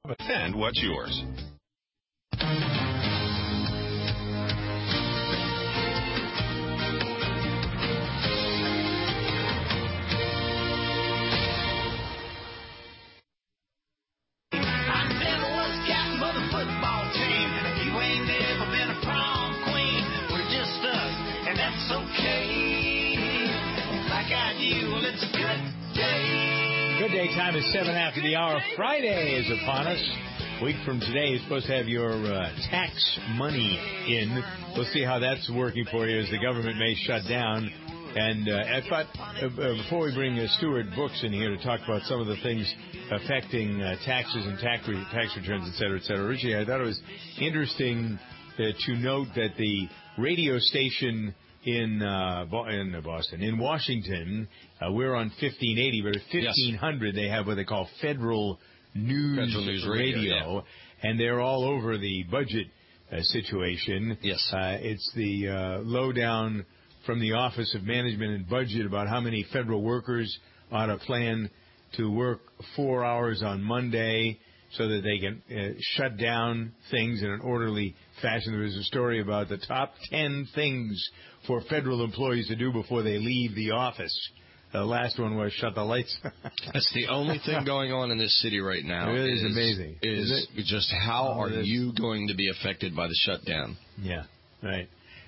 And what's yours? Good day. Time is 7 after the hour. Friday is upon us. A week from today, you're supposed to have your tax money in. We'll see how that's working for you as the government may shut down. And I thought before we bring Stuart Brooks in here to talk about some of the things affecting taxes and tax returns, et cetera, Richie, I thought it was interesting to note that the radio station in Boston, in Washington, we're on 1580, but at 1500 they have what they call Federal News Radio, and they're all over the budget situation. Yes. It's the lowdown from the Office of Management and Budget about how many federal workers ought to plan to work 4 hours on Monday so that they can shut down things in an orderly fashion. There was a story about the top 10 things for federal employees to do before they leave the office. The last one was shut the lights. That's the only thing going on in this city right now. It is amazing. Is just how are you going to be affected by the shutdown? Yeah, right.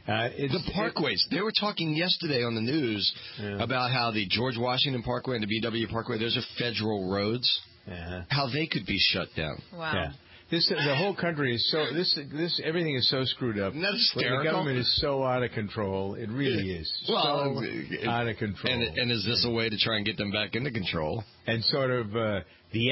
The parkways. They wwere talking yesterday on the news about how the George Washington Parkway and the BW Parkway, those are federal roads, how they could be shut down. Wow. Yeah. The whole country is so everything is so screwed up. Isn't that hysterical? The government is so out of control. It really is out of control. And is this a way to try and get them back into control? And sort of the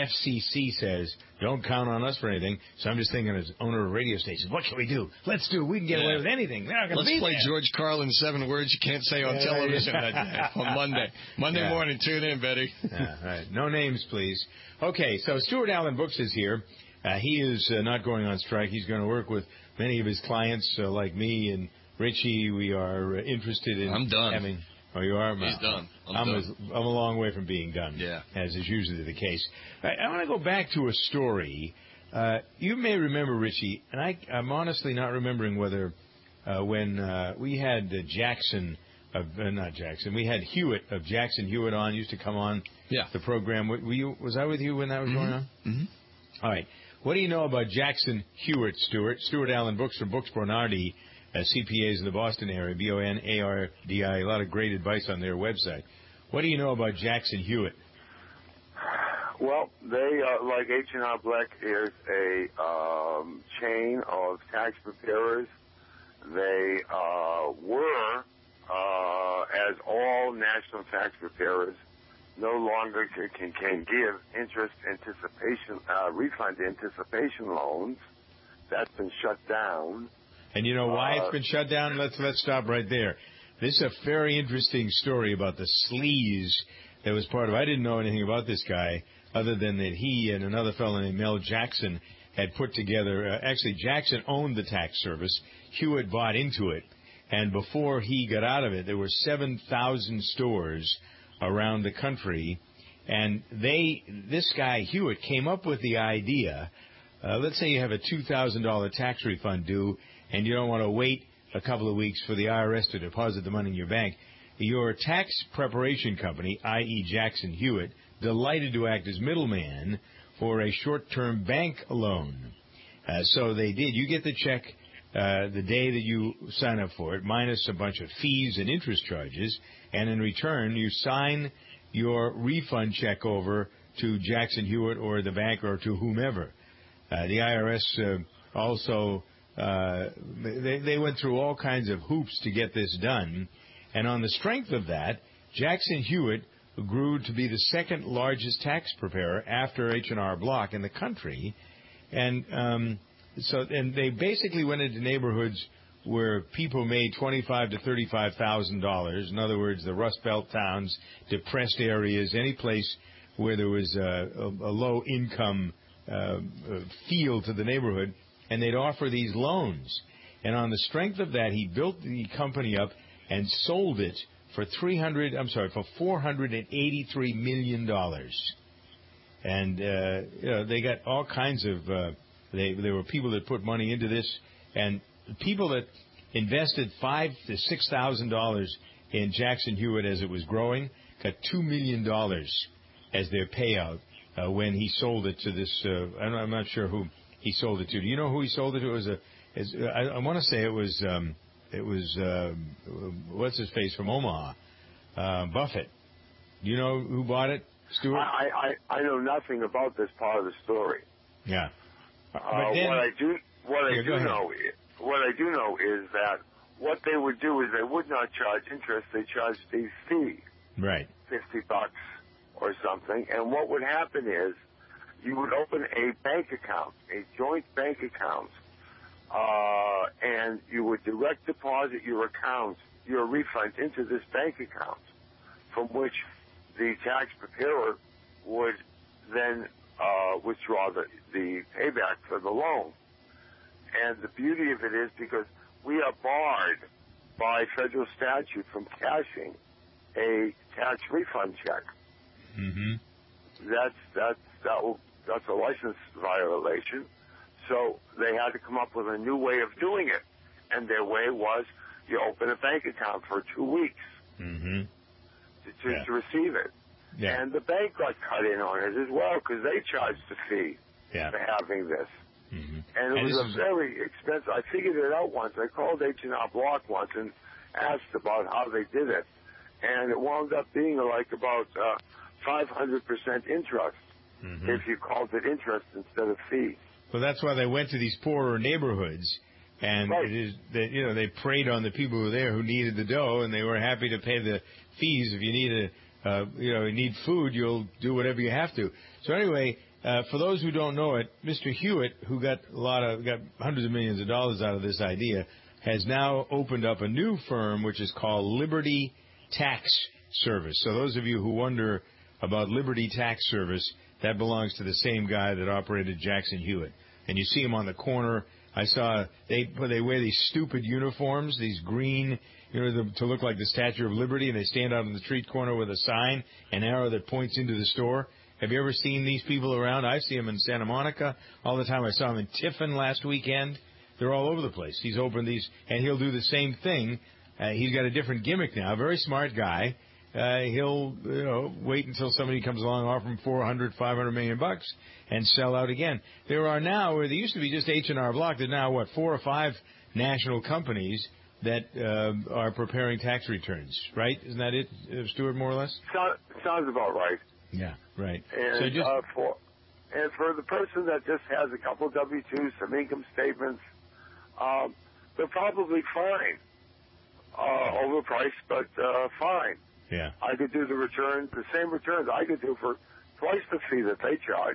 FCC says, don't count on us for anything. So I'm just thinking as owner of radio stations, what should we do? Let's do. We can get away with anything. They're not going to be play there. George Carlin's 7 words you can't say on television that day, on Monday. Monday morning, tune in, Betty. Right. No names, please. Okay, so Stuart Allen Brooks is here. He is not going on strike. He's going to work with many of his clients like me and Richie. We are interested in I'm done. having... Oh, you are? He's done. I'm a long way from being done, as is usually the case. I want to go back to a story. You may remember, Richie, and I'm honestly not remembering whether when we had Jackson... we had Hewitt of Jackson Hewitt on, used to come on the program. Was I with you when that was going on? Mm-hmm. All right. What do you know about Jackson Hewitt, Stuart? Stuart Allen Brooks from Brooks Bernardi, CPAs in the Boston area, Bonardi. A lot of great advice on their website. What do you know about Jackson Hewitt? Well, they like H&R Block is a chain of tax preparers. They were, as all national tax preparers, no longer can give interest anticipation, refund anticipation loans. That's been shut down. And you know why it's been shut down? Let's stop right there. This is a very interesting story about the sleaze that was part of. I didn't know anything about this guy other than that he and another fellow named Mel Jackson had put together. Actually, Jackson owned the tax service. Hewitt bought into it. And before he got out of it, there were 7,000 stores around the country, and this guy Hewitt came up with the idea. Let's say you have a $2,000 tax refund due, and you don't want to wait a couple of weeks for the IRS to deposit the money in your bank. Your tax preparation company, i.e. Jackson Hewitt, delighted to act as middleman for a short-term bank loan. So they did. You get the check the day that you sign up for it, minus a bunch of fees and interest charges, and in return, you sign your refund check over to Jackson Hewitt or the bank or to whomever. The IRS also, they went through all kinds of hoops to get this done, and on the strength of that, Jackson Hewitt grew to be the second largest tax preparer after H&R Block in the country, and they basically went into neighborhoods where people made $25,000 to $35,000. In other words, the Rust Belt towns, depressed areas, any place where there was a low income feel to the neighborhood, and they'd offer these loans. And on the strength of that, he built the company up and sold it for $483 million. And they got all kinds of. There were people that put money into this, and people that invested $5,000 to $6,000 in Jackson Hewitt as it was growing got $2 million as their payout when he sold it to this. I'm not sure who he sold it to. Do you know who he sold it to? I want to say it was what's his face from Omaha, Buffett. Do you know who bought it, Stuart? I know nothing about this part of the story. Yeah. What I do know is that what they would do is they would not charge interest; they charged a fee, right, $50 or something. And what would happen is you would open a bank account, a joint bank account, and you would direct deposit your refund into this bank account, from which the tax preparer would then withdraw the payback for the loan. And the beauty of it is because we are barred by federal statute from cashing a tax refund check. Mm-hmm. That's a license violation. So they had to come up with a new way of doing it. And their way was you open a bank account for 2 weeks mm-hmm. to receive it. Yeah. And the bank got cut in on it as well because they charged a fee for having this. Mm-hmm. And it was very expensive. I figured it out once. I called H&R Block once and asked about how they did it. And it wound up being like about 500% interest mm-hmm. if you called it interest instead of fee. Well, that's why they went to these poorer neighborhoods. And right. It is that they preyed on the people who were there who needed the dough, and they were happy to pay the fees. If you need you need food, you'll do whatever you have to. So anyway, for those who don't know it, Mr. Hewitt, who got hundreds of millions of dollars out of this idea, has now opened up a new firm which is called Liberty Tax Service. So those of you who wonder about Liberty Tax Service, that belongs to the same guy that operated Jackson Hewitt. And you see him on the corner. I saw they wear these stupid uniforms, these green, to look like the Statue of Liberty, and they stand out on the street corner with a sign, an arrow that points into the store. Have you ever seen these people around? I see them in Santa Monica all the time. I saw them in Tiffin last weekend. They're all over the place. He's opened these, and he'll do the same thing. He's got a different gimmick now. Very smart guy. He'll wait until somebody comes along, offer him $400-500 million and sell out again. There are now, where there used to be just H&R Block, there are now 4 or 5 national companies that are preparing tax returns. Right? Isn't that it, Stuart? More or less. Sounds about right. Yeah. Right. And so for the person that just has a couple W-2s, some income statements, they're probably fine. Overpriced, but fine. Yeah. I could do the same returns I could do for twice the fee that they charge.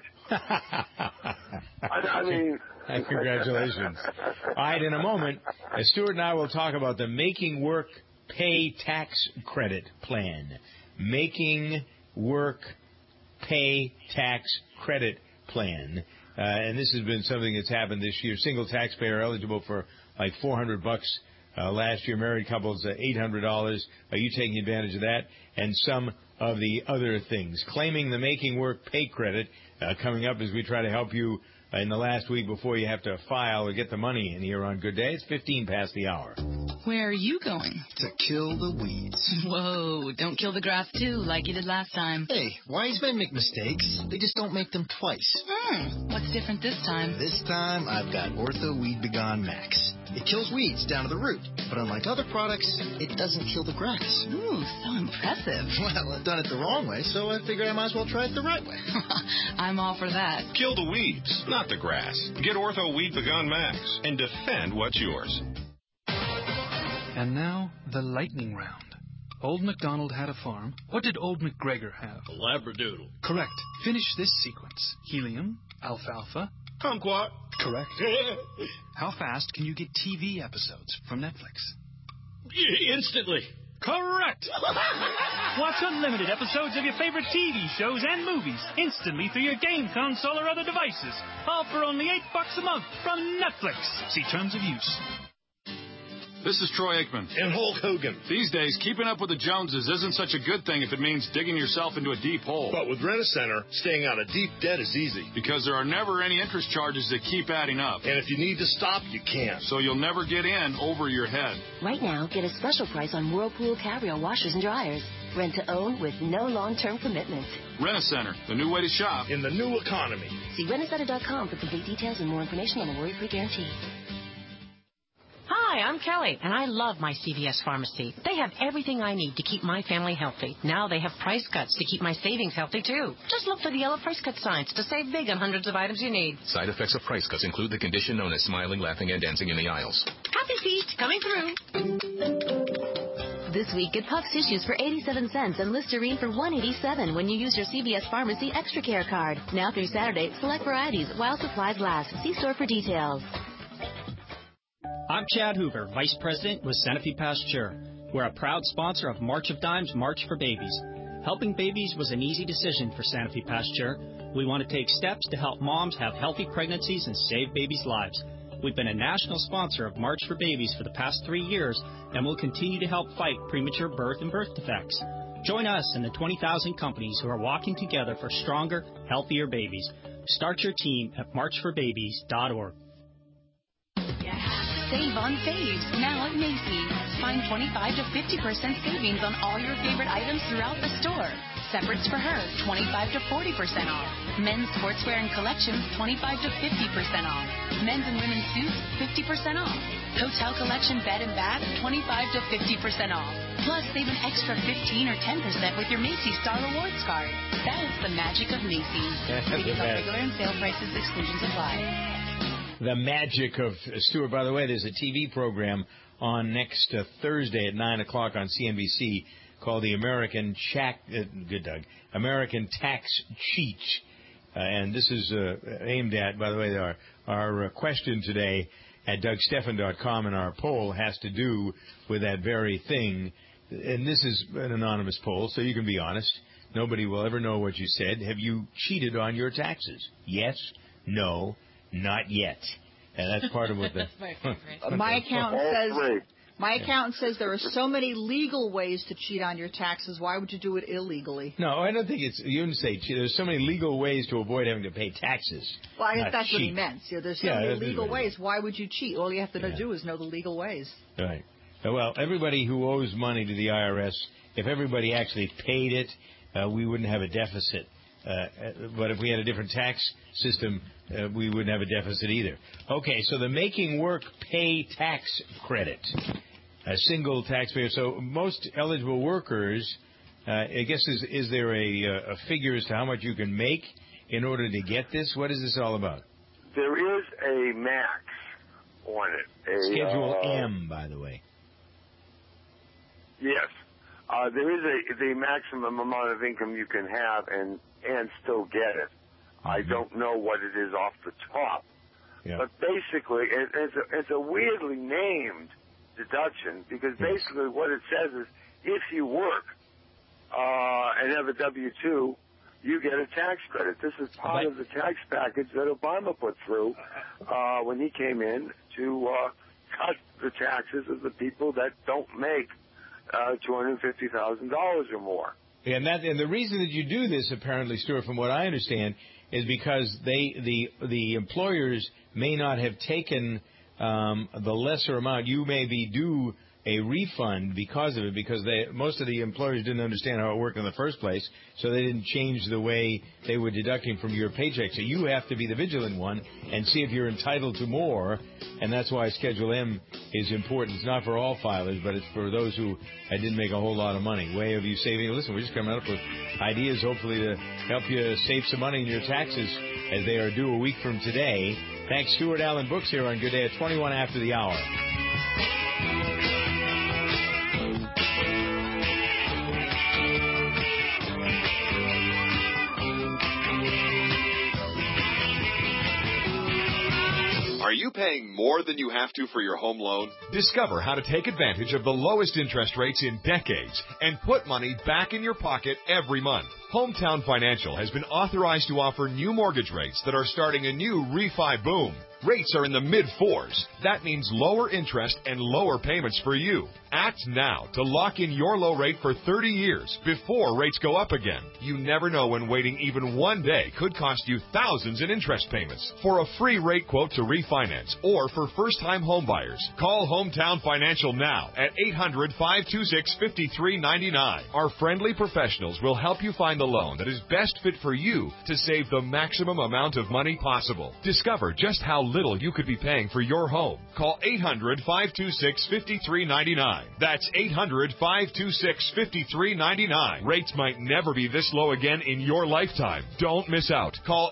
I mean... Congratulations. All right, in a moment, Stuart and I will talk about the Making Work Pay Tax Credit Plan. Making Work Pay Tax Credit Plan. And this has been something that's happened this year. Single taxpayer eligible for like $400 last year. Married couples, $800. Are you taking advantage of that? And some of the other things. Claiming the Making Work Pay Credit coming up as we try to help you in the last week before you have to file or get the money in here on Good Day. It's 15 past the hour. Where are you going? To kill the weeds. Whoa, don't kill the grass, too, like you did last time. Hey, wise men make mistakes. They just don't make them twice. What's different this time? This time, I've got Ortho Weed Begone Max. It kills weeds down to the root. But unlike other products, it doesn't kill the grass. Ooh, so impressive. Well, I've done it the wrong way, so I figured I might as well try it the right way. I'm all for that. Kill the weeds, not the grass. Get Ortho Weed Begone Max and defend what's yours. And now, the lightning round. Old MacDonald had a farm. What did Old MacGregor have? A Labradoodle. Correct. Finish this sequence. Helium, alfalfa. Kumquat. Correct. How fast can you get TV episodes from Netflix? Instantly. Correct! Watch unlimited episodes of your favorite TV shows and movies instantly through your game console or other devices. All for only $8 a month from Netflix. See terms of use. This is Troy Aikman. And Hulk Hogan. These days, keeping up with the Joneses isn't such a good thing if it means digging yourself into a deep hole. But with Rent-A-Center, staying out of deep debt is easy. Because there are never any interest charges that keep adding up. And if you need to stop, you can. So you'll never get in over your head. Right now, get a special price on Whirlpool Cabrio washers and dryers. Rent to own with no long-term commitment. Rent-A-Center, the new way to shop. In the new economy. See rentacenter.com for complete details and more information on the worry-free guarantee. Hi, I'm Kelly, and I love my CVS Pharmacy. They have everything I need to keep my family healthy. Now they have price cuts to keep my savings healthy, too. Just look for the yellow price cut signs to save big on hundreds of items you need. Side effects of price cuts include the condition known as smiling, laughing, and dancing in the aisles. Happy feet coming through. This week, get Puffs tissues for 87 cents and Listerine for $1.87 when you use your CVS Pharmacy Extra Care card. Now through Saturday, select varieties while supplies last. See store for details. I'm Chad Hoover, Vice President with Sanofi Pasteur. We're a proud sponsor of March of Dimes March for Babies. Helping babies was an easy decision for Sanofi Pasteur. We want to take steps to help moms have healthy pregnancies and save babies' lives. We've been a national sponsor of March for Babies for the past 3 years and will continue to help fight premature birth and birth defects. Join us and the 20,000 companies who are walking together for stronger, healthier babies. Start your team at marchforbabies.org. Save on saves now at Macy's. Find 25 to 50% savings on all your favorite items throughout the store. Separates for her, 25 to 40% off. Men's sportswear and collections, 25 to 50% off. Men's and women's suits, 50% off. Hotel collection bed and bath, 25 to 50% off. Plus, save an extra 15 or 10% with your Macy's Star Rewards card. That is the magic of Macy's. Tickets on regular and sale prices, exclusions apply. The magic of Stuart. By the way, there's a TV program on next Thursday at 9 o'clock on CNBC called the American American Tax Cheat. And this is aimed at, by the way, our question today at DougStephan.com and our poll has to do with that very thing. And this is an anonymous poll, so you can be honest. Nobody will ever know what you said. Have you cheated on your taxes? Yes, no, not yet. And that's part of what the... My accountant says there are so many legal ways to cheat on your taxes. Why would you do it illegally? No, I don't think it's... You didn't say cheat. There's so many legal ways to avoid having to pay taxes. Well, I guess that's what he meant. There's so many legal ways. Why would you cheat? All you have to do is know the legal ways. Right. Well, everybody who owes money to the IRS, if everybody actually paid it, we wouldn't have a deficit. But if we had a different tax system, we wouldn't have a deficit either. Okay, so the Making Work Pay Tax Credit, a single taxpayer. So most eligible workers, I guess, is there a figure as to how much you can make in order to get this? What is this all about? There is a max on it. Schedule M, by the way. Yes. There is the maximum amount of income you can have and still get it. I don't know what it is off the top. Yeah. But basically, it's a weirdly named deduction because basically what it says is if you work and have a W-2, you get a tax credit. This is part of the tax package that Obama put through when he came in to cut the taxes of the people that don't make $250,000 or more. Yeah, and the reason that you do this, apparently, Stuart, from what I understand, is because the employers may not have taken the lesser amount. You may be due a refund because of it, because most of the employers didn't understand how it worked in the first place, so they didn't change the way they were deducting from your paycheck. So you have to be the vigilant one and see if you're entitled to more, and that's why Schedule M is important. It's not for all filers, but it's for those who didn't make a whole lot of money. Way of you saving. Listen, we're just coming up with ideas, hopefully, to help you save some money in your taxes as they are due a week from today. Thanks, Stuart Allen Books here on Good Day at 21 after the hour. Are you paying more than you have to for your home loan? Discover how to take advantage of the lowest interest rates in decades and put money back in your pocket every month. Hometown Financial has been authorized to offer new mortgage rates that are starting a new refi boom. Rates are in the mid-4s. That means lower interest and lower payments for you. Act now to lock in your low rate for 30 years before rates go up again. You never know when waiting even one day could cost you thousands in interest payments. For a free rate quote to refinance or for first-time home buyers, call Hometown Financial now at 800-526-5399. Our friendly professionals will help you find the loan that is best fit for you to save the maximum amount of money possible. Discover just how little you could be paying for your home. Call 800-526-5399. That's 800-526-5399. Rates might never be this low again in your lifetime. Don't miss out. Call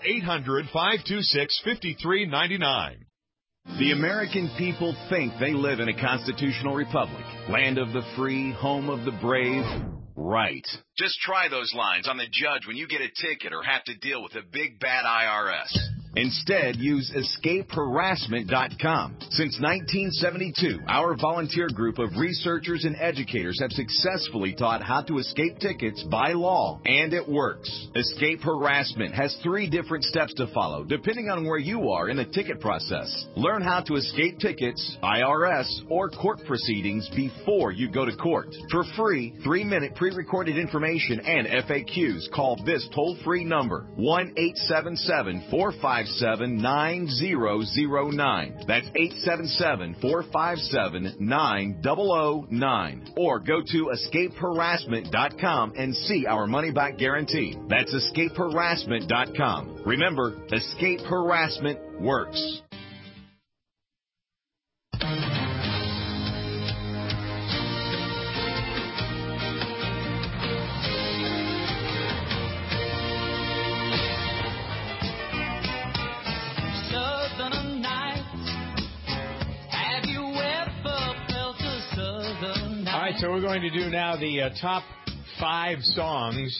800-526-5399. The American people think they live in a constitutional republic, land of the free, home of the brave. Right. Just try those lines on the judge when you get a ticket or have to deal with a big bad IRS. Instead, use EscapeHarassment.com. Since 1972, our volunteer group of researchers and educators have successfully taught how to escape tickets by law, and it works. Escape Harassment has 3 different steps to follow, depending on where you are in the ticket process. Learn how to escape tickets, IRS, or court proceedings before you go to court. For free, 3-minute pre-recorded information and FAQs, call this toll-free number, 1-877-457-9009. That's 877-457-9009. Or go to EscapeHarassment.com and see our money-back guarantee. That's EscapeHarassment.com. Remember, Escape Harassment works. So we're going to do now the top 5 songs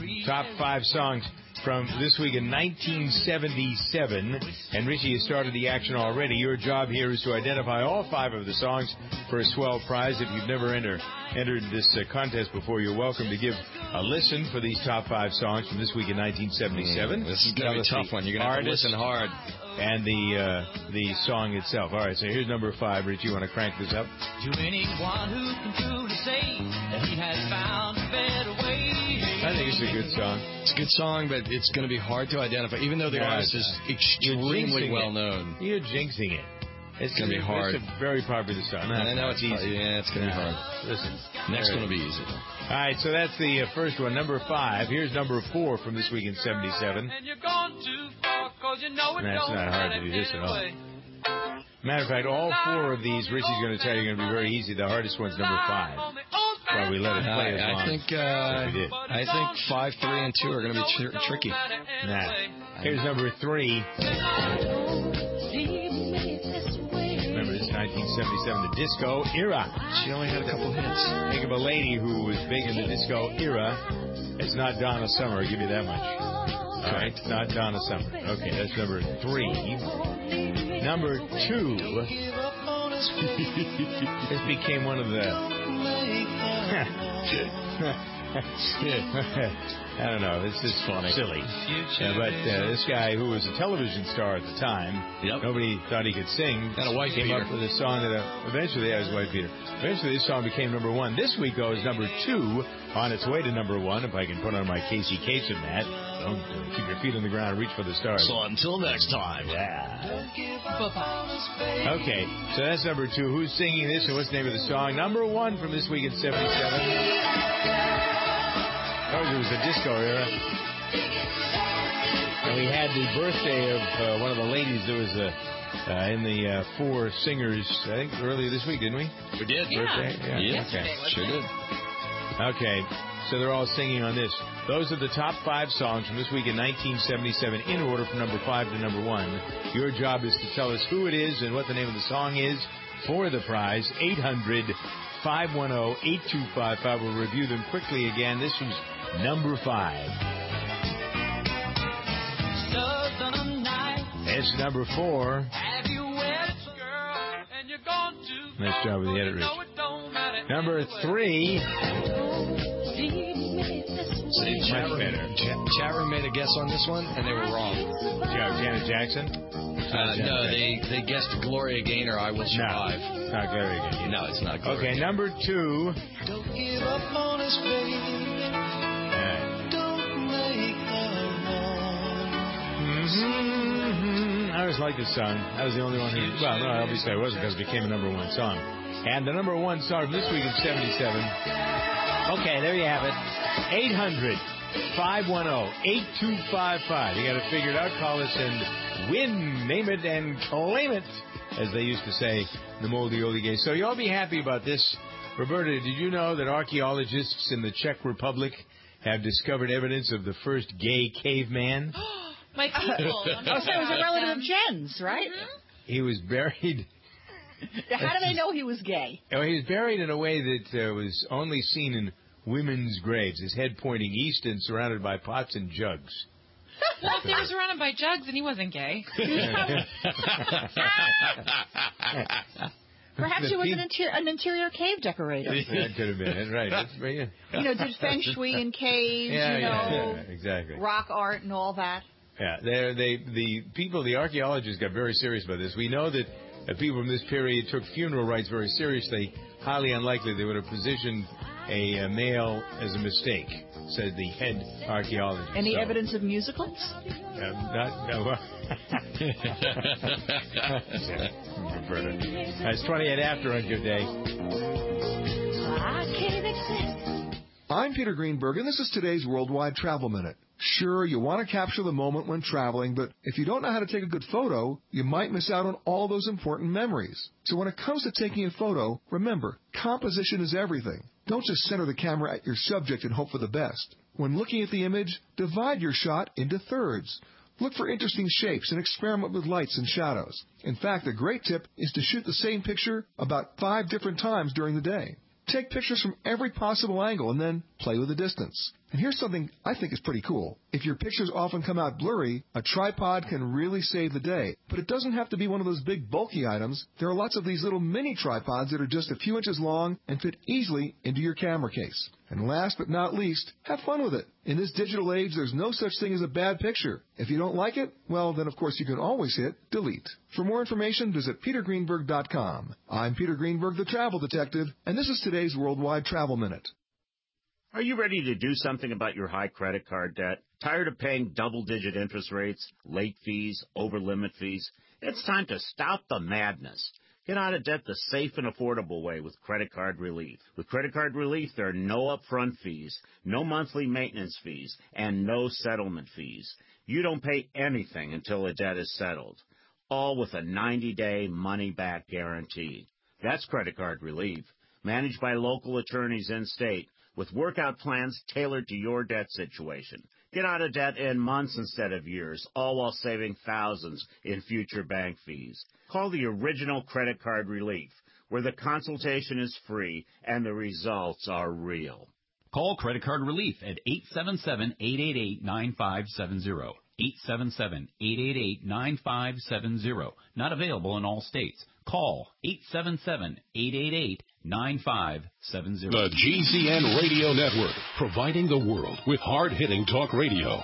from this week in 1977. And Richie has started the action already. Your job here is to identify all 5 of the songs for a swell prize. If you've never entered this contest before, you're welcome to give a listen for these top 5 songs from this week in 1977. This is going to be a tough one. You're going to have to listen hard. And the song itself. All right, so here's number 5. Rich, you want to crank this up? To anyone who can truly say that he has found a better way. I think it's a good song. It's a good song, but it's going to be hard to identify, even though the artist is extremely well known. You're jinxing it. It's going to be hard. It's a very popular song. I know it's easy. Yeah, it's going to be hard. Listen. Next one will be easy. All right, so that's the first one, number 5. Here's number 4 from this week in 77. And that's not hard to do this at all. Matter of fact, all 4 of these, Richie's going to tell you, are going to be very easy. The hardest one's number 5. Why we let it play as long I think 5, 3, and 2 are going to be tricky. Nah. Here's number 3. Remember, this is 1977, the disco era. She only had a couple hits. Think of a lady who was big in the disco era. It's not Donna Summer, I'll give you that much. All right, not Donna Summer. Okay, that's number 3. Number 2. This became one of the... I don't know. This is funny. Silly. But this guy, who was a television star at the time, nobody thought he could sing. And a white came beater. up with a song that eventually, was White Peter. Eventually, this song became number 1. This week, though, is number 2 on its way to number 1. If I can put on my Casey Kasem hat. Don't keep your feet on the ground and reach for the stars. So until next time. Yeah. Bye-bye. Okay, so that's number 2. Who's singing this and what's the name of the song? Number 1 from this week in 77. Oh, it was the disco era. And we had the birthday of one of the ladies that was in the 4 singers, I think, earlier this week, didn't we? We did. Birthday? Yeah. Okay. Sure did. Okay, so they're all singing on this. Those are the top 5 songs from this week in 1977 in order from number 5 to number 1. Your job is to tell us who it is and what the name of the song is for the prize. 800-510-8255. We'll review them quickly again. This was number 5. It's number 4. Nice job with the edit, Rich. Number 3. See, Much better. Chat room made a guess on this one, and they were wrong. Janet Jackson? No, they guessed Gloria Gaynor, I Will Survive. No, it's not Gloria Gaynor. No, it's not Gloria Okay, Gaynor. number 2. Don't give up on us, baby. Don't make I always liked this song. I was the only one who... Well, no, obviously I wasn't because it became a number 1 song. And the number 1 song this week in 77. Okay, there you have it. 800-510-8255. You got to figure it out. Call us and win, name it, and claim it, as they used to say in the moldy oldie days. So you all be happy about this. Roberta, did you know that archaeologists in the Czech Republic have discovered evidence of the first gay caveman? My people. So it was a relative of Jen's, right? Mm-hmm. He was buried... How do they know he was gay? Oh, he was buried in a way that was only seen in women's graves, his head pointing east and surrounded by pots and jugs. Well, if he was surrounded by jugs, then he wasn't gay. Perhaps he was an interior cave decorator. That could have been it, right. That's, did feng shui in caves, yeah, exactly. rock art and all that. Yeah, the archaeologists got very serious about this. We know that people from this period took funeral rites very seriously. Highly unlikely they would have positioned a male as a mistake, said the head archaeologist. Any evidence of musicals? It's 28 after on Good Day. I'm Peter Greenberg, and this is today's Worldwide Travel Minute. Sure, you want to capture the moment when traveling, but if you don't know how to take a good photo, you might miss out on all those important memories. So when it comes to taking a photo, remember, composition is everything. Don't just center the camera at your subject and hope for the best. When looking at the image, divide your shot into thirds. Look for interesting shapes and experiment with lights and shadows. In fact, a great tip is to shoot the same picture about 5 different times during the day. Take pictures from every possible angle and then play with the distance. And here's something I think is pretty cool. If your pictures often come out blurry, a tripod can really save the day. But it doesn't have to be one of those big bulky items. There are lots of these little mini tripods that are just a few inches long and fit easily into your camera case. And last but not least, have fun with it. In this digital age, there's no such thing as a bad picture. If you don't like it, well, then of course you can always hit delete. For more information, visit petergreenberg.com. I'm Peter Greenberg, the Travel Detective, and this is today's Worldwide Travel Minute. Are you ready to do something about your high credit card debt? Tired of paying double-digit interest rates, late fees, over-limit fees? It's time to stop the madness. Get out of debt the safe and affordable way with Credit Card Relief. With Credit Card Relief, there are no upfront fees, no monthly maintenance fees, and no settlement fees. You don't pay anything until a debt is settled, all with a 90-day money-back guarantee. That's Credit Card Relief, managed by local attorneys in-state, with workout plans tailored to your debt situation. Get out of debt in months instead of years, all while saving thousands in future bank fees. Call the original Credit Card Relief, where the consultation is free and the results are real. Call Credit Card Relief at 877-888-9570. 877-888-9570. Not available in all states. Call 877-888-9570. The GCN Radio Network, providing the world with hard-hitting talk radio.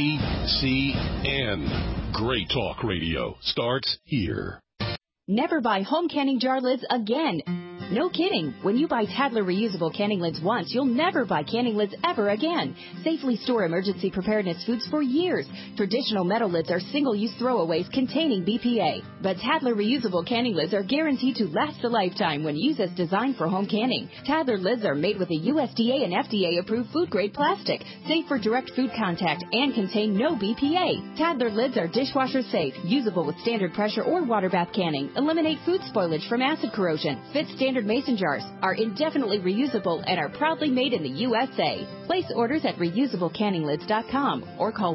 GCN. Great talk radio starts here. Never buy home canning jar lids again. No kidding. When you buy Tadler reusable canning lids once, you'll never buy canning lids ever again. Safely store emergency preparedness foods for years. Traditional metal lids are single-use throwaways containing BPA. But Tadler reusable canning lids are guaranteed to last a lifetime when used as designed for home canning. Tadler lids are made with a USDA and FDA-approved food-grade plastic, safe for direct food contact, and contain no BPA. Tadler lids are dishwasher safe, usable with standard pressure or water bath canning, eliminate food spoilage from acid corrosion, fit standard mason jars, are indefinitely reusable, and are proudly made in the USA. Place orders at reusablecanninglids.com or call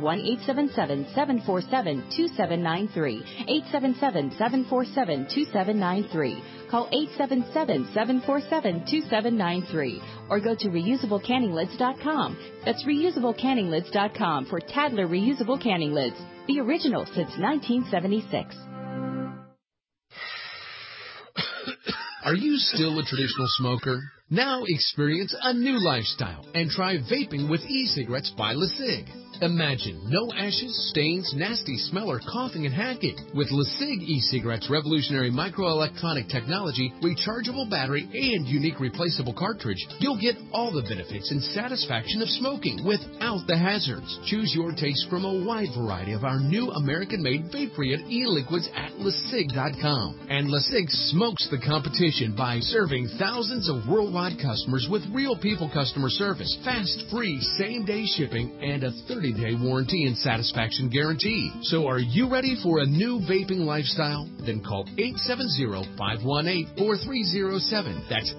1-877-747-2793. 877-747-2793. Call 877-747-2793 or go to reusablecanninglids.com. That's reusablecanninglids.com for Tadler reusable canning lids, the original since 1976. Are you still a traditional smoker? Now experience a new lifestyle and try vaping with e-cigarettes by LeSig. Imagine no ashes, stains, nasty smell, or coughing and hacking. With LeSig e-cigarettes' revolutionary microelectronic technology, rechargeable battery, and unique replaceable cartridge, you'll get all the benefits and satisfaction of smoking without the hazards. Choose your taste from a wide variety of our new American-made vape-free and e-liquids at LeSig.com. And LeSig smokes the competition by serving thousands of worldwide customers with real people customer service, fast, free, same-day shipping, and a 30-day warranty and satisfaction guarantee. So are you ready for a new vaping lifestyle? Then call 870-518-4307. That's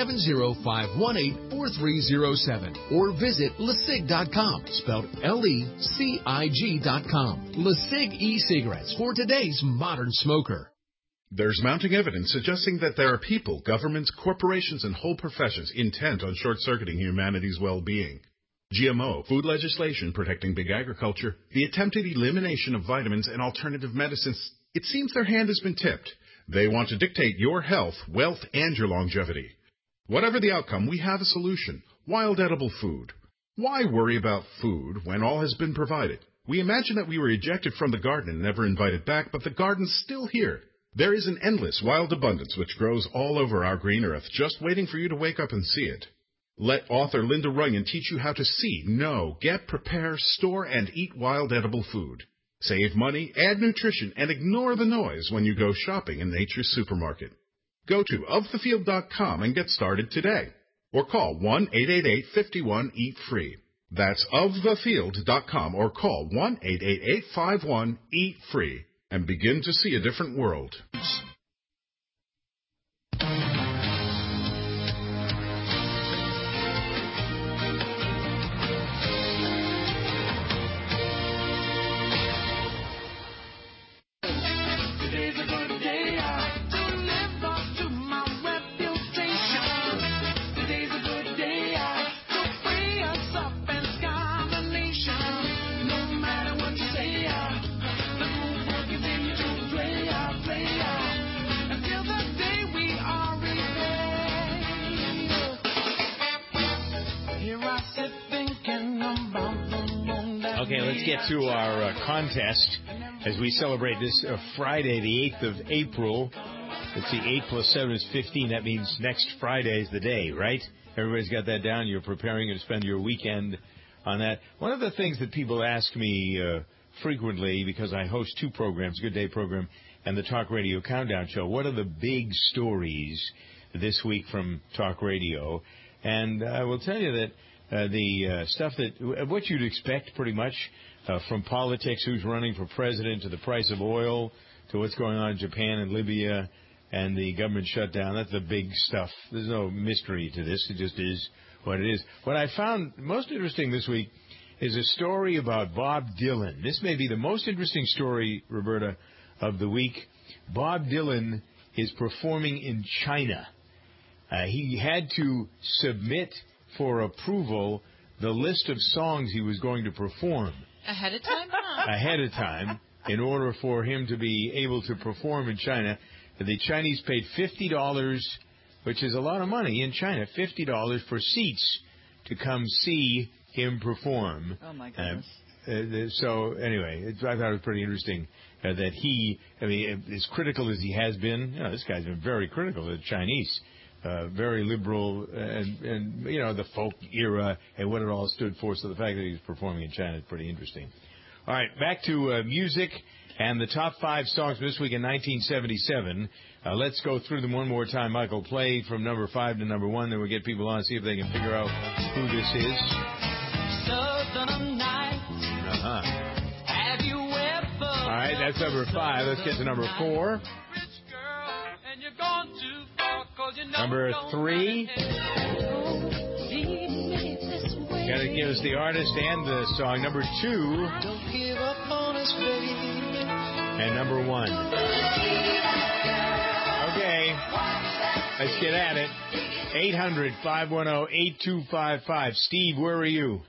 870-518-4307. Or visit LeSig.com, spelled LECIG.com. LeSig e-cigarettes for today's modern smoker. There's mounting evidence suggesting that there are people, governments, corporations, and whole professions intent on short-circuiting humanity's well-being. GMO, food legislation protecting big agriculture, the attempted elimination of vitamins and alternative medicines, it seems their hand has been tipped. They want to dictate your health, wealth, and your longevity. Whatever the outcome, we have a solution. Wild edible food. Why worry about food when all has been provided? We imagine that we were ejected from the garden and never invited back, but the garden's still here. There is an endless wild abundance which grows all over our green earth, just waiting for you to wake up and see it. Let author Linda Runyon teach you how to see, know, get, prepare, store, and eat wild edible food. Save money, add nutrition, and ignore the noise when you go shopping in Nature's Supermarket. Go to ofthefield.com and get started today. Or call 1-888-51-EAT-FREE. That's ofthefield.com or call 1-888-51-EAT-FREE. And begin to see a different world. Okay, let's get to our contest as we celebrate this Friday, the 8th of April. Let's see, 8 plus 7 is 15. That means next Friday is the day, right? Everybody's got that down. You're preparing to spend your weekend on that. One of the things that people ask me frequently, because I host two programs, Good Day program and the Talk Radio Countdown Show, what are the big stories this week from Talk Radio? And I will tell you that the stuff that what you'd expect pretty much from politics, who's running for president, to the price of oil, to what's going on in Japan and Libya and the government shutdown. That's the big stuff. There's no mystery to this. It just is what it is. What I found most interesting this week is a story about Bob Dylan. This may be the most interesting story, Roberta, of the week. Bob Dylan is performing in China. He had to submit for approval the list of songs he was going to perform. Ahead of time? Ahead of time, in order for him to be able to perform in China. The Chinese paid $50, which is a lot of money in China, $50 for seats to come see him perform. Oh, my goodness. So, anyway, I thought it was pretty interesting that he, I mean, as critical as he has been, this guy's been very critical of the Chinese. Very liberal, and you know, the folk era and what it all stood for. So the fact that he was performing in China is pretty interesting. All right, back to music and the top 5 songs this week in 1977. Let's go through them one more time. Michael, play from number 5 to number 1, then we'll get people on, see if they can figure out who this is. Southern Nights. Have you ever? All right, that's number 5. Let's get to number 4. Number 3. Got to give us the artist and the song. Number 2. And number 1. Okay. Let's get at it. 800-510-8255. Steve, where are you?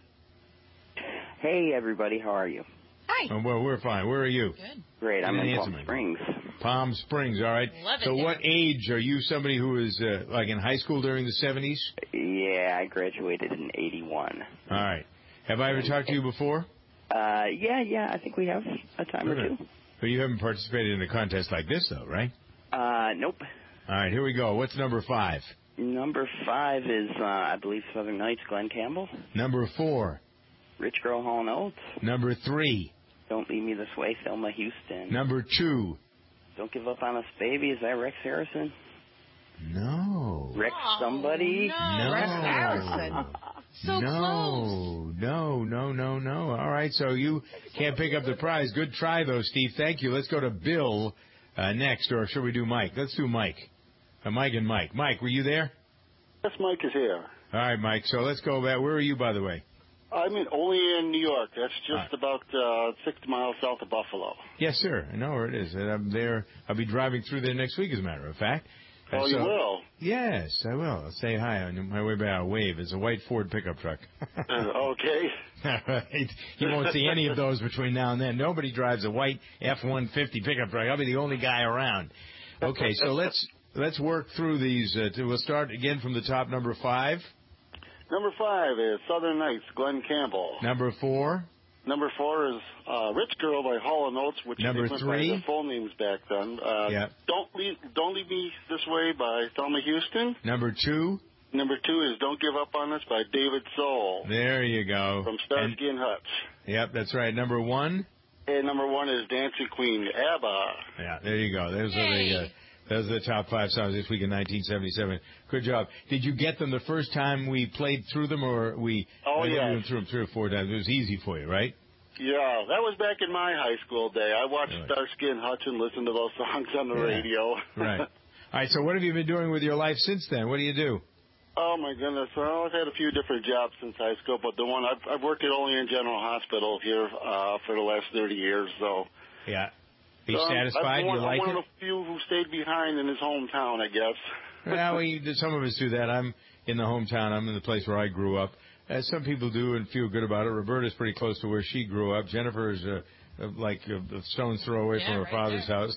Hey, everybody. How are you? Hi. Oh, well, we're fine. Where are you? Good. Great. I'm in Palm Springs. Palm Springs, all right. Love it so there. what age are you? Somebody who was like in high school during the 70s? Yeah, I graduated in 81. All right. Have I ever talked to you before? Yeah, I think we have a time or two. But you haven't participated in a contest like this, though, right? Nope. All right, here we go. What's number 5? Number 5 is, I believe, Southern Nights, Glenn Campbell. Number 4. Rich Girl, Hall & Oates. Number 3. Don't Leave Me This Way, Thelma Houston. Number 2. Don't Give Up on Us, Baby. Is that Rex Harrison? No. Rex somebody? No. Rex Harrison. So close. No. All right, so you can't pick up the prize. Good try, though, Steve. Thank you. Let's go to Bill next, or should we do Mike? Let's do Mike. Mike and Mike. Mike, were you there? Yes, Mike is here. All right, Mike. So let's go back. Where are you, by the way? I'm only in New York. That's just about 60 miles south of Buffalo. Yes, sir. I know where it is. And I'm there. I'll be driving through there next week, as a matter of fact. Oh, you will? Yes, I will. I'll say hi on my way back. I'll wave. It's a white Ford pickup truck. Okay. All right. You won't see any of those between now and then. Nobody drives a white F-150 pickup truck. I'll be the only guy around. Okay, so let's work through these. We'll start again from the top. Number 5. Number 5 is Southern Nights, Glenn Campbell. Number 4. Number 4 is Rich Girl by Hall & Oates, which Number went 3. by their full names back then. Don't Leave Me This Way by Thelma Houston. Number 2. Number 2 is Don't Give Up on Us by David Soul. There you go. From Starsky and Hutch. Yep, that's right. Number 1. And number 1 is Dancing Queen, ABBA. Yeah, there you go. Those are the top 5 songs this week in 1977. Good job. Did you get them the first time we played through them, or we went through them 3 or 4 times? It was easy for you, right? Yeah, that was back in my high school day. I watched Starsky and Hutch and listened to those songs on the radio. Right. All right, so what have you been doing with your life since then? What do you do? Oh, my goodness. Well, I've had a few different jobs since high school, but the one I've worked at Olean General Hospital here for the last 30 years. So. Yeah. Are you satisfied? I'm you like one it? of the few who stayed behind in his hometown, I guess. Well, some of us do that. I'm in the hometown. I'm in the place where I grew up. Some people do and feel good about it. Roberta's pretty close to where she grew up. Jennifer is like a stone's throw away from her father's house.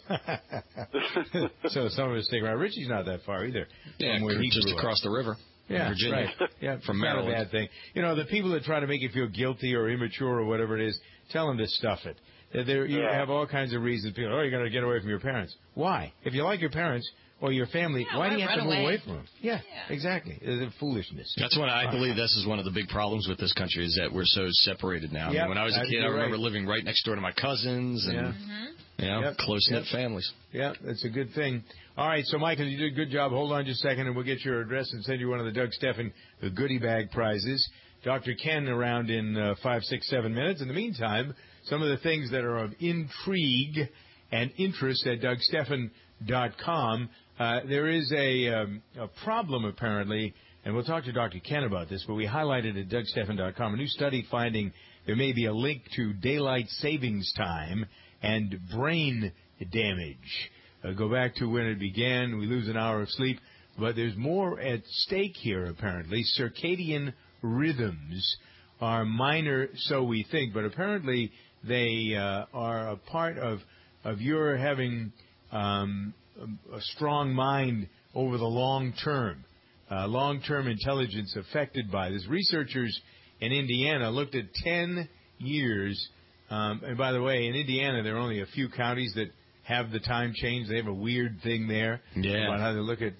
So some of us stick around. Richie's not that far either. Yeah, from where he just grew across up. the river. Yeah, Virginia. Right. Yeah, from not Maryland. a bad thing. You know, the people that try to make you feel guilty or immature or whatever it is, tell them to stuff it. You have all kinds of reasons. People, you're going to get away from your parents. Why? If you like your parents or your family, why do you have to move away from them? Yeah, exactly. It's foolishness. That's what I believe. This is one of the big problems with this country is that we're so separated now. Yep, I mean, when I was a kid, I remember living right next door to my cousins and close-knit families. Yeah, that's a good thing. All right, so, Michael, you did a good job. Hold on just a second, and we'll get your address and send you one of the Doug Steffen goodie bag prizes. Dr. Ken around in 5, 6, 7 minutes. In the meantime, some of the things that are of intrigue and interest at DougSteffen.com. There is a problem, apparently, and we'll talk to Dr. Ken about this, but we highlighted at DougSteffen.com a new study finding there may be a link to daylight savings time and brain damage. Go back to when it began. We lose an hour of sleep. But there's more at stake here, apparently. Circadian rhythms are minor, so we think, but apparently they are a part of your having a strong mind over the long term intelligence affected by this. Researchers in Indiana looked at 10 years, and by the way, in Indiana there are only a few counties that have the time change. They have a weird thing there about how they look at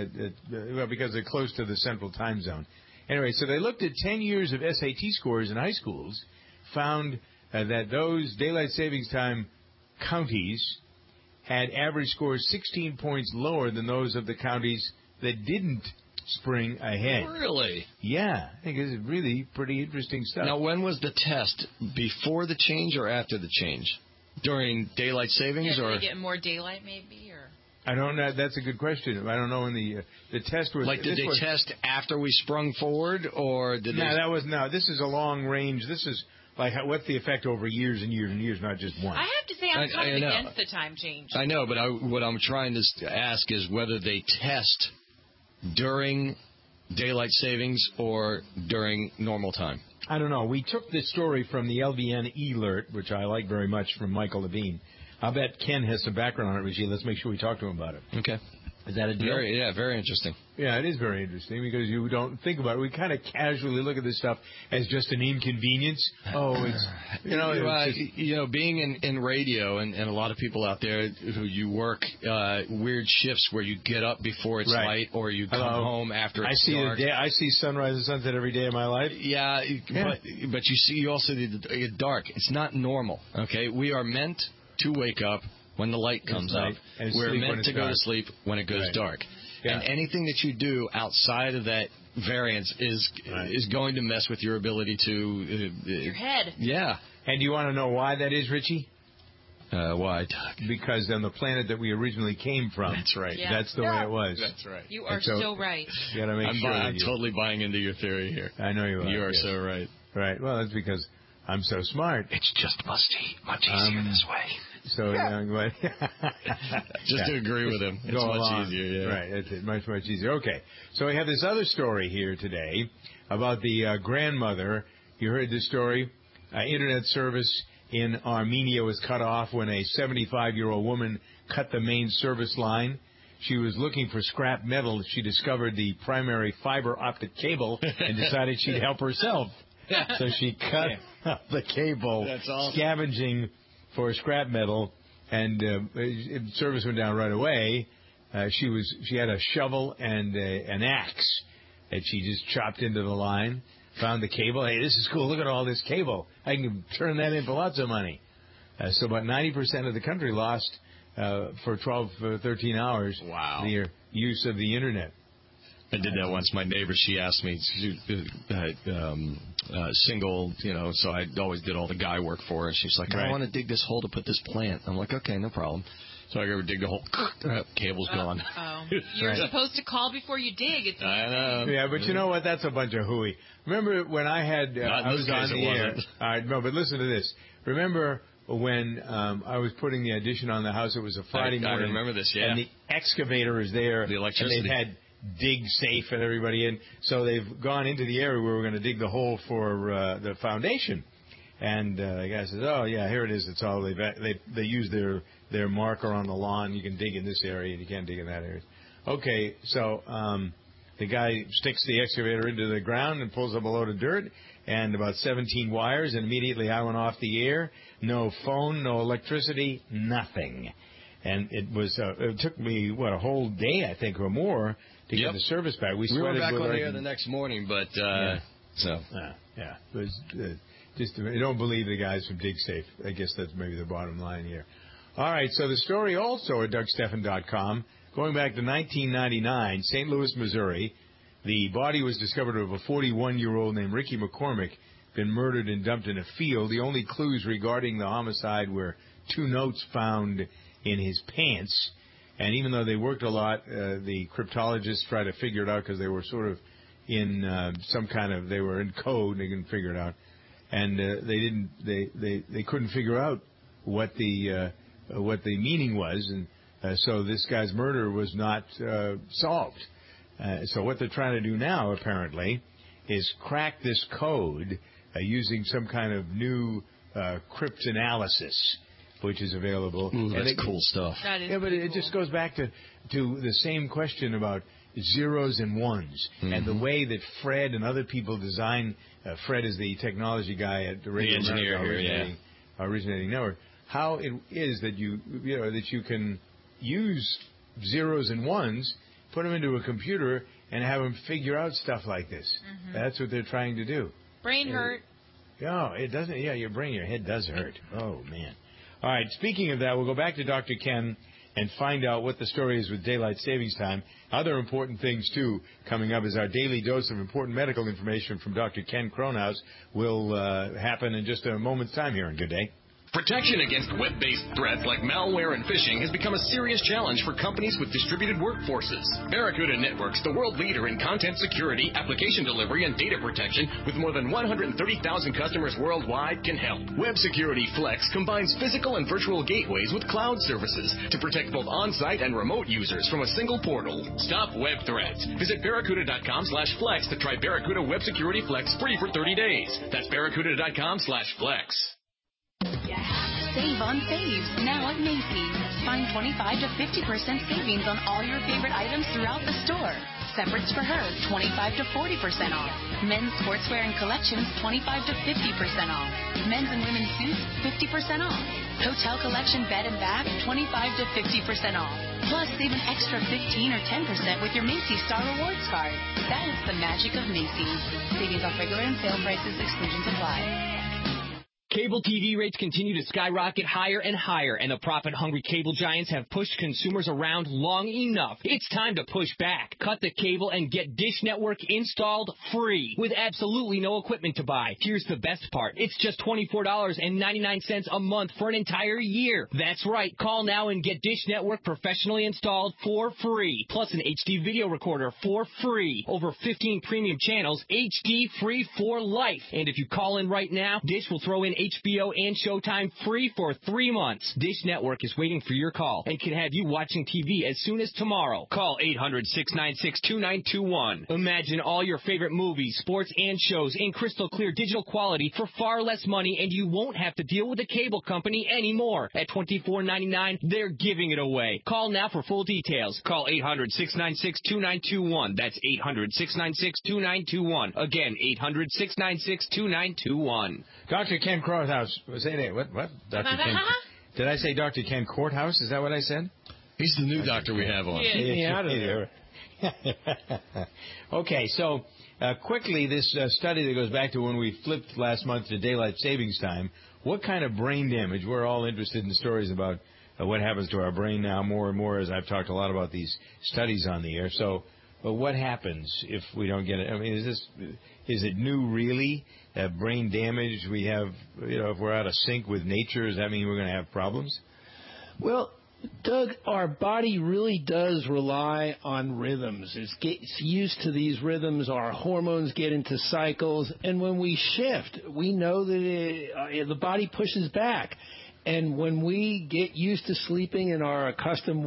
because they're close to the central time zone. Anyway, so they looked at 10 years of SAT scores in high schools, found that those daylight savings time counties had average scores 16 points lower than those of the counties that didn't spring ahead. Really? Yeah. I think it's really pretty interesting stuff. Now, when was the test? Before the change or after the change? During daylight savings? Or or they get more daylight, maybe? Or I don't know. That's a good question. I don't know when the test was. Like, did they test after we sprung forward, or did they? No, this is a long range. This is like what's the effect over years and years and years, not just one. I have to say I'm kind of against the time change. I know, but what I'm trying to ask is whether they test during daylight savings or during normal time. I don't know. We took this story from the LVN Alert, which I like very much, from Michael Levine. I'll bet Ken has some background on it, Richie. Let's make sure we talk to him about it. Okay. Is that a deal? Very interesting. Yeah, it is very interesting because you don't think about it. We kind of casually look at this stuff as just an inconvenience. Oh, it's being in radio and a lot of people out there who you work weird shifts where you get up before it's light or you come home after it's dark. I see sunrise and sunset every day of my life. Yeah. But you also get dark. It's not normal. Okay, we are meant to wake up when the light comes up. We're meant to go to sleep when it goes dark. Yeah. And anything that you do outside of that variance is going to mess with your ability to... your head. Yeah. And do you want to know why that is, Richie? Why, Doug? Because on the planet that we originally came from. That's right. Yeah. That's the way it was. That's right. You are so right. You gotta make sure I'm totally buying into your theory here. I know you are. You are so right. Right. Well, that's because I'm so smart. It's just much easier this way. So, just to agree with him. It's much easier, yeah. Right, it's much easier. Okay, so we have this other story here today about the grandmother. You heard this story. Internet service in Armenia was cut off when a 75-year-old woman cut the main service line. She was looking for scrap metal. She discovered the primary fiber optic cable and decided she'd help herself. So she cut up the cable, scavenging for scrap metal, and service went down right away. She had a shovel and an axe that she just chopped into the line, found the cable. Hey, this is cool. Look at all this cable. I can turn that in for lots of money. So about 90% of the country lost for 12, 13 hours the use of the Internet. I did that once. My neighbor, she asked me, single, so I always did all the guy work for her. She's like, I want to dig this hole to put this plant. I'm like, okay, no problem. So I go dig the hole. Cable's gone. Oh. You're supposed to call before you dig. I know. Yeah, but you know what? That's a bunch of hooey. Remember when I had... I was on the air. All right, no, but listen to this. Remember when I was putting the addition on the house, it was a Friday morning. I remember this, yeah. And the excavator is there. The electricity. And they've had dig safe and everybody in. So they've gone into the area where we're going to dig the hole for the foundation. And the guy says, "Oh yeah, here it is. It's all they use their marker on the lawn. You can dig in this area and you can't dig in that area." Okay, so the guy sticks the excavator into the ground and pulls up a load of dirt and about 17 wires, and immediately I went off the air. No phone, no electricity, nothing. And it took me a whole day, I think, or more to get the service back. We were back on the air the next morning, but It was just I don't believe the guys from DigSafe. I guess that's maybe the bottom line here. All right, so the story also at DougStephan.com, going back to 1999, St. Louis, Missouri. The body was discovered of a 41-year-old named Ricky McCormick, been murdered and dumped in a field. The only clues regarding the homicide were 2 notes found in his pants. And even though they worked a lot, the cryptologists tried to figure it out because they were sort of in they were in code and they couldn't figure it out. And they couldn't figure out what the meaning was. And so this guy's murder was not solved. So what they're trying to do now, apparently, is crack this code using some kind of new cryptanalysis, which is available. Ooh, that's cool stuff. That is but it just goes back to the same question about zeros and ones, and the way that Fred and other people design. Fred is the technology guy at the Radio Engineer originating network. How it is that that you can use zeros and ones, put them into a computer, and have them figure out stuff like this. Mm-hmm. That's what they're trying to do. Brain hurt. No, it doesn't. Yeah, your head does hurt. Oh man. All right, speaking of that, we'll go back to Dr. Ken and find out what the story is with daylight savings time. Other important things, too, coming up is our daily dose of important medical information from Dr. Ken Cronhaus will happen in just a moment's time here on Good Day. Protection against web-based threats like malware and phishing has become a serious challenge for companies with distributed workforces. Barracuda Networks, the world leader in content security, application delivery, and data protection, with more than 130,000 customers worldwide, can help. Web Security Flex combines physical and virtual gateways with cloud services to protect both on-site and remote users from a single portal. Stop web threats. Visit Barracuda.com/flex to try Barracuda Web Security Flex free for 30 days. That's Barracuda.com/flex. Save on Saves, now at Macy's. Find 25 to 50% savings on all your favorite items throughout the store. Separates for her, 25 to 40% off. Men's sportswear and collections, 25 to 50% off. Men's and women's suits, 50% off. Hotel collection bed and bath, 25 to 50% off. Plus, save an extra 15 or 10% with your Macy's Star Rewards card. That is the magic of Macy's. Savings off regular and sale prices, exclusions apply. Cable TV rates continue to skyrocket higher and higher, and the profit-hungry cable giants have pushed consumers around long enough. It's time to push back. Cut the cable and get Dish Network installed free with absolutely no equipment to buy. Here's the best part. It's just $24.99 a month for an entire year. That's right. Call now and get Dish Network professionally installed for free. Plus an HD video recorder for free. Over 15 premium channels, HD free for life. And if you call in right now, Dish will throw in HBO and Showtime free for 3 months. Dish Network is waiting for your call and can have you watching TV as soon as tomorrow. Call 800-696-2921. Imagine all your favorite movies, sports, and shows in crystal clear digital quality for far less money, and you won't have to deal with a cable company anymore. At $24.99, they're giving it away. Call now for full details. Call 800-696-2921. That's 800-696-2921. Again, 800-696-2921. Dr. Ken Courthouse. Say that. What? Dr. Ken. Did I say Dr. Ken Courthouse? Is that what I said? He's the new doctor we have on. Get me out of there. Okay, so quickly, this study that goes back to when we flipped last month to daylight savings time, what kind of brain damage? We're all interested in stories about what happens to our brain now more and more, as I've talked a lot about these studies on the air. So, but what happens if we don't get it? I mean, is it new really? Brain damage we have, if we're out of sync with nature, does that mean we're going to have problems? Well, Doug, our body really does rely on rhythms. It gets used to these rhythms. Our hormones get into cycles. And when we shift, we know that the body pushes back. And when we get used to sleeping in our accustomed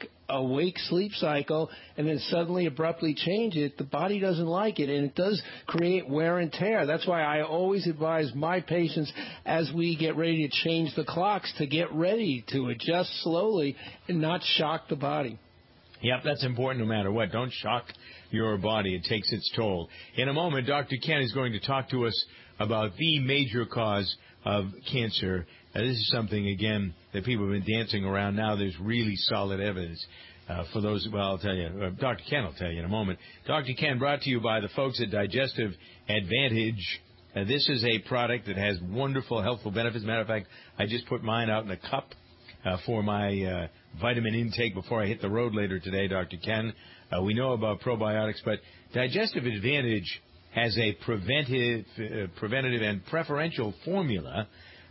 awake sleep cycle and then suddenly abruptly change it, the body doesn't like it, and it does create wear and tear. That's why I always advise my patients as we get ready to change the clocks to get ready to adjust slowly and not shock the body. Yep, that's important no matter what. Don't shock your body. It takes its toll. In a moment, Dr. Ken is going to talk to us about the major cause of cancer. This is something, again, that people have been dancing around. Now there's really solid evidence for those. Well, I'll tell you. Dr. Ken will tell you in a moment. Dr. Ken brought to you by the folks at Digestive Advantage. This is a product that has wonderful, healthful benefits. Matter of fact, I just put mine out in a cup for my vitamin intake before I hit the road later today, Dr. Ken. We know about probiotics, but Digestive Advantage has a preventative and preferential formula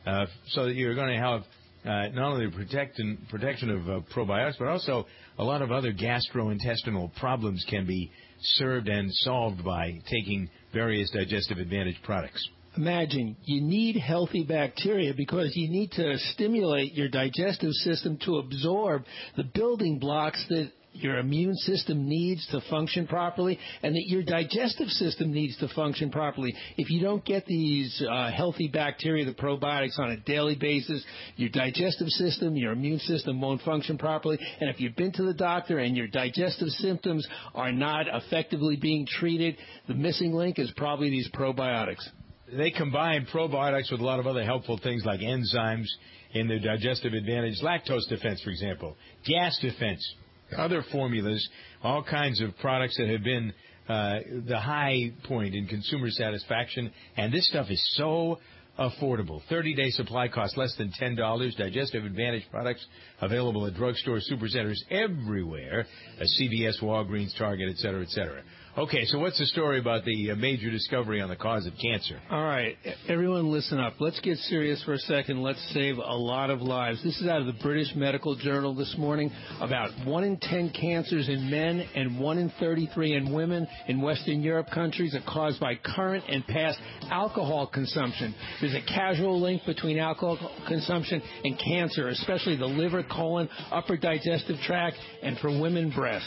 so that you're going to have not only protection of probiotics, but also a lot of other gastrointestinal problems can be served and solved by taking various Digestive Advantage products. Imagine you need healthy bacteria because you need to stimulate your digestive system to absorb the building blocks that your immune system needs to function properly and that your digestive system needs to function properly. If you don't get these healthy bacteria, the probiotics, on a daily basis, your digestive system, your immune system won't function properly. And if you've been to the doctor and your digestive symptoms are not effectively being treated, the missing link is probably these probiotics. They combine probiotics with a lot of other helpful things like enzymes in their Digestive Advantage, lactose defense, for example, gas defense, other formulas, all kinds of products that have been the high point in consumer satisfaction. And this stuff is so affordable. 30-day supply costs less than $10. Digestive Advantage products available at drugstores, supercenters everywhere, CVS, Walgreens, Target, et cetera, et cetera. Okay, so what's the story about the major discovery on the cause of cancer? All right, everyone listen up. Let's get serious for a second. Let's save a lot of lives. This is out of the British Medical Journal this morning. About 1 in 10 cancers in men and 1 in 33 in women in Western Europe countries are caused by current and past alcohol consumption. There's a causal link between alcohol consumption and cancer, especially the liver, colon, upper digestive tract, and for women, breast.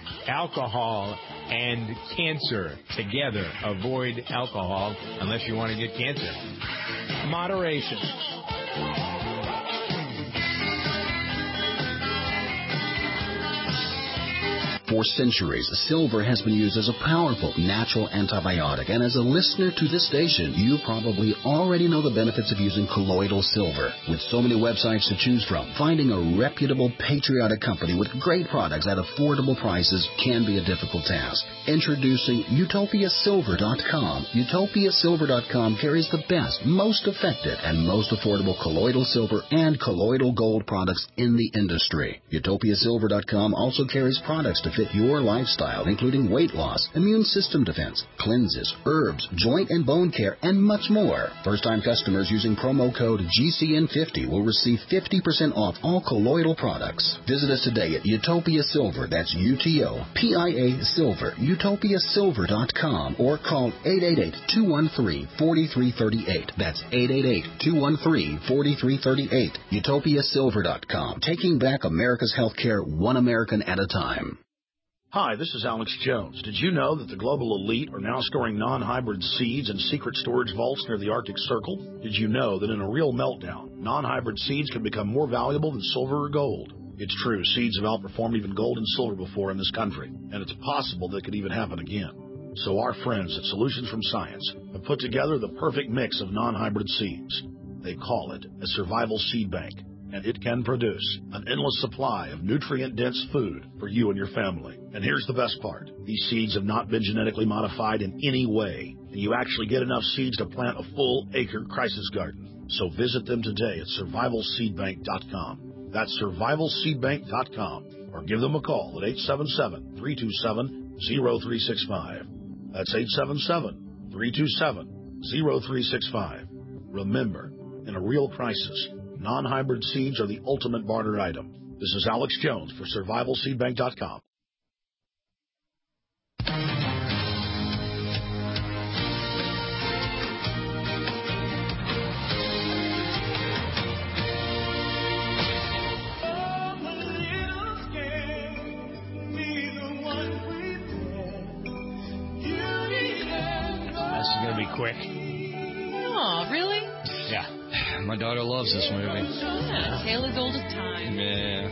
Alcohol and cancer together. Avoid alcohol unless you want to get cancer. Moderation. For centuries, silver has been used as a powerful natural antibiotic, and as a listener to this station, you probably already know the benefits of using colloidal silver. With so many websites to choose from, finding a reputable, patriotic company with great products at affordable prices can be a difficult task. Introducing UtopiaSilver.com. UtopiaSilver.com carries the best, most effective, and most affordable colloidal silver and colloidal gold products in the industry. UtopiaSilver.com also carries products to fit your lifestyle, including weight loss, immune system defense, cleanses, herbs, joint and bone care, and much more. First-time customers using promo code GCN50 will receive 50% off all colloidal products. Visit us today at Utopia Silver. That's UTOPIA Silver. UtopiaSilver.com or call 888-213-4338. That's 888-213-4338. UtopiaSilver.com. Taking back America's healthcare one American at a time. Hi, this is Alex Jones. Did you know that the global elite are now storing non-hybrid seeds in secret storage vaults near the Arctic Circle? Did you know that in a real meltdown, non-hybrid seeds can become more valuable than silver or gold? It's true, seeds have outperformed even gold and silver before in this country, and it's possible that could even happen again. So our friends at Solutions from Science have put together the perfect mix of non-hybrid seeds. They call it a survival seed bank, and it can produce an endless supply of nutrient-dense food for you and your family. And here's the best part. These seeds have not been genetically modified in any way, and you actually get enough seeds to plant a full-acre crisis garden. So visit them today at survivalseedbank.com. That's survivalseedbank.com, or give them a call at 877-327-0365. That's 877-327-0365. Remember, in a real crisis, non-hybrid seeds are the ultimate barter item. This is Alex Jones for survivalseedbank.com. This is going to be quick. Oh, really? Yeah. My daughter loves this movie. Yeah, Tale as Old as Time. Yeah.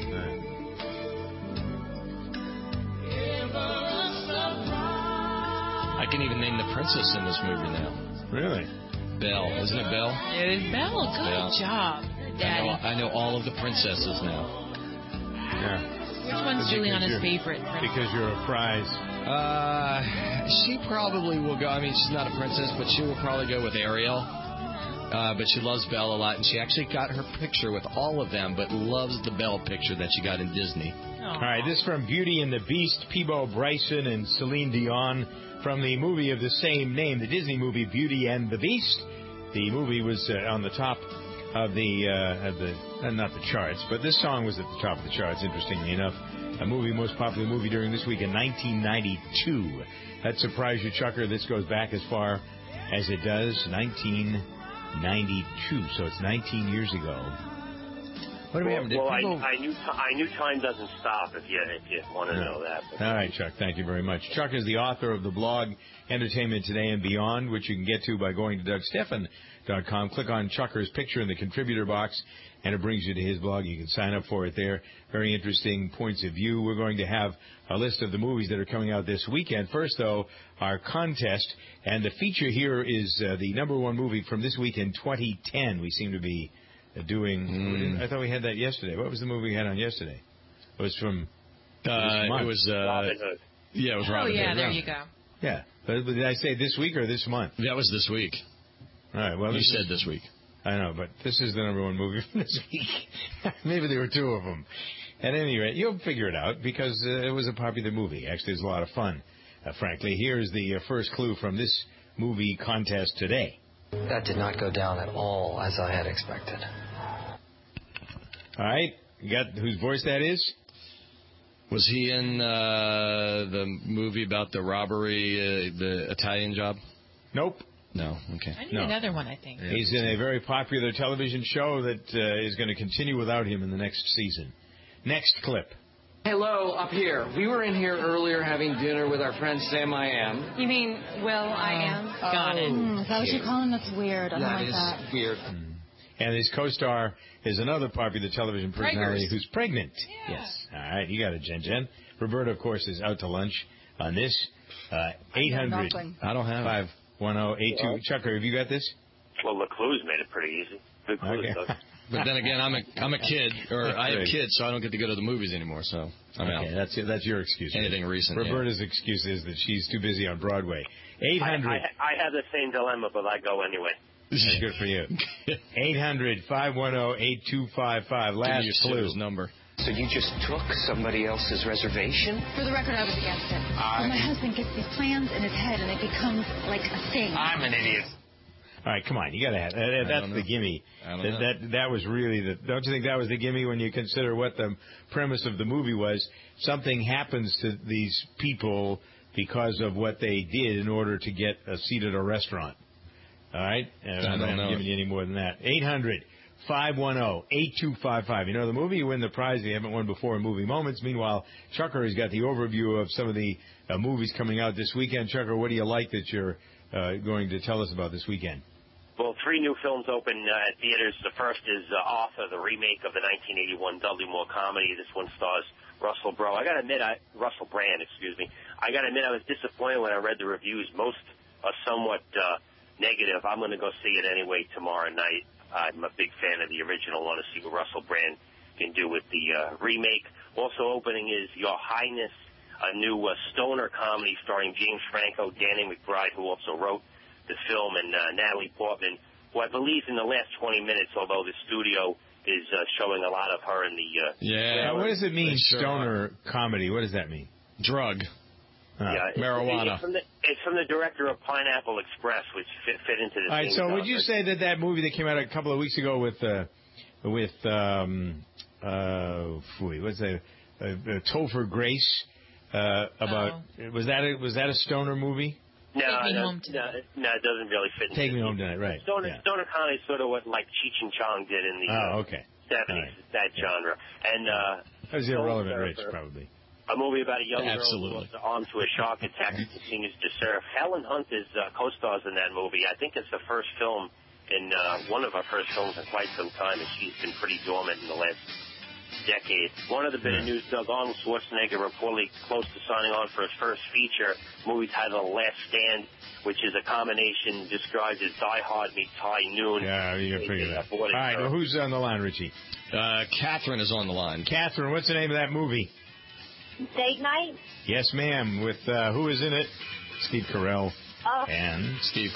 I can even name the princess in this movie now. Really? Belle. Isn't it Belle? It is Belle. Good job, Daddy. I know all of the princesses now. Yeah. Which one's Juliana's favorite? Because you're a prize. She probably will go. I mean, she's not a princess, but she will probably go with Ariel. But she loves Belle a lot, and she actually got her picture with all of them, but loves the Belle picture that she got in Disney. All right, this is from Beauty and the Beast, Peabo Bryson and Celine Dion, from the movie of the same name, the Disney movie Beauty and the Beast. The movie was on the top of not the charts, but this song was at the top of the charts, interestingly enough. A most popular movie during this week in 1992. That surprised you, Chucker. This goes back as far as it does, 1992, so it's 19 years ago. What do we have? Well, I knew time doesn't stop. If you want to know that. All right, Chuck. Thank you very much. Chuck is the author of the blog Entertainment Today and Beyond, which you can get to by going to DougStephan.com. Click on Chucker's picture in the contributor box, and it brings you to his blog. You can sign up for it there. Very interesting points of view. We're going to have a list of the movies that are coming out this weekend. First, though, our contest, and the feature here is the number one movie from this week in 2010. We seem to be doing. I thought we had that yesterday. What was the movie we had on yesterday? It was from. Robin Hood. Yeah, it was Robin Hood. Oh yeah, there you go. Yeah, but did I say this week or this month? That was this week. All right. Well, you said this week. I know, but this is the number one movie from this week. Maybe there were two of them. At any rate, you'll figure it out because it was a popular movie. Actually, it was a lot of fun. Frankly, here's the first clue from this movie contest today. That did not go down at all as I had expected. All right. You got whose voice that is? Was he in the movie about the robbery, the Italian job? Nope. No. Okay. I need another one, I think. He's in a very popular television show that is going to continue without him in the next season. Next clip. Hello, up here. We were in here earlier having dinner with our friend Sam I Am. You mean Will I Am? Got it. Is that what you're calling? That's weird. I don't like that. That is weird. And his co-star is another popular television personality who's pregnant. Yeah. Yes. All right, you got it, Jen. Roberta, of course, is out to lunch on this. 800. I don't have 510-82. Chucker, have you got this? Well, the clues made it pretty easy. Good clues, okay. But then again, I'm a kid, or I have kids, so I don't get to go to the movies anymore. So I'm out. That's your excuse. Anything recent. Roberta's excuse is that she's too busy on Broadway. 800. I have the same dilemma, but I go anyway. That's good for you. 800-510-8255. Last clue. Number. So you just took somebody else's reservation? For the record, I was against it. Well, my husband gets these plans in his head, and it becomes like a thing. I'm an idiot. All right, come on. You got to have that's the gimme. That was really the. Don't you think that was the gimme when you consider what the premise of the movie was? Something happens to these people because of what they did in order to get a seat at a restaurant. All right? I'm not giving you any more than that. 800-510-8255. You know the movie, you win the prize you haven't won before in Movie Moments. Meanwhile, Chucker has got the overview of some of the movies coming out this weekend. Chucker, what do you like that you're going to tell us about this weekend? Well, 3 new films open at theaters. The first is Arthur, the remake of the 1981 Dudley Moore comedy. This one stars Russell Brand. I got to admit, I was disappointed when I read the reviews. Most are somewhat negative. I'm going to go see it anyway tomorrow night. I'm a big fan of the original. I want to see what Russell Brand can do with the remake. Also opening is Your Highness, a new stoner comedy starring James Franco, Danny McBride, who also wrote the film, and Natalie Portman, who I believe in the last 20 minutes, although the studio is showing a lot of her in the... What does it mean, stoner comedy? What does that mean? Drug. Marijuana. It's from the director of Pineapple Express, which fit into the... All right, so would you say that movie that came out a couple of weeks ago with what's that, Topher Grace, about... Was that a stoner movie? No, it doesn't really fit. Take Me Home Tonight, right? Stoner comedy is sort of what like Cheech and Chong did in the 70s, that genre. And that was Irrelevant Rich, probably. A movie about a young girl who was armed to a shark attack and continues to serve. Helen Hunt is co-stars in that movie. I think it's the first film one of her first films in quite some time, and she's been pretty dormant in the last decade. One other bit of news, Doug, Arnold Schwarzenegger reportedly close to signing on for his first feature movie titled Last Stand, which is a combination described as Die Hard meets High Noon. Yeah, you can figure that. All right, well, who's on the line, Richie? Catherine is on the line. Catherine, what's the name of that movie? Date Night? Yes, ma'am. With who is in it? Steve Carell and Steve